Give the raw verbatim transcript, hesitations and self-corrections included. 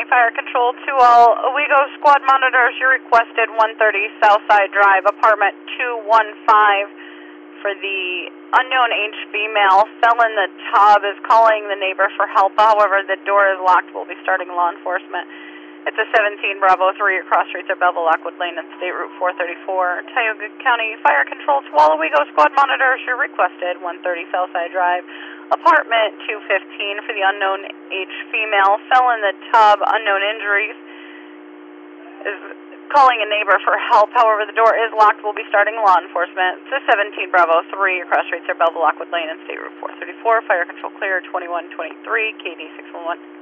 County Fire Control to all Owego squad monitors. You requested one thirty Southside Drive, apartment two one five. For the unknown age female, fell in the tub, is calling the neighbor for help. However, the door is locked. We'll be starting law enforcement. It's a seventeen Bravo three. Your cross streets are Belleville, Lockwood Lane, and State Route four thirty-four. Tioga County Fire Control to all Owego squad monitors. You requested one thirty Southside Drive, apartment two fifteen. For the unknown age female, fell in the tub, unknown injuries, is calling a neighbor for help. However, the door is locked. We'll be starting law enforcement. It's a seventeen Bravo three. Your cross streets are Belleville, Lockwood Lane, and State Route four thirty-four. Fire control clear, twenty-one twenty-three, K D six one one.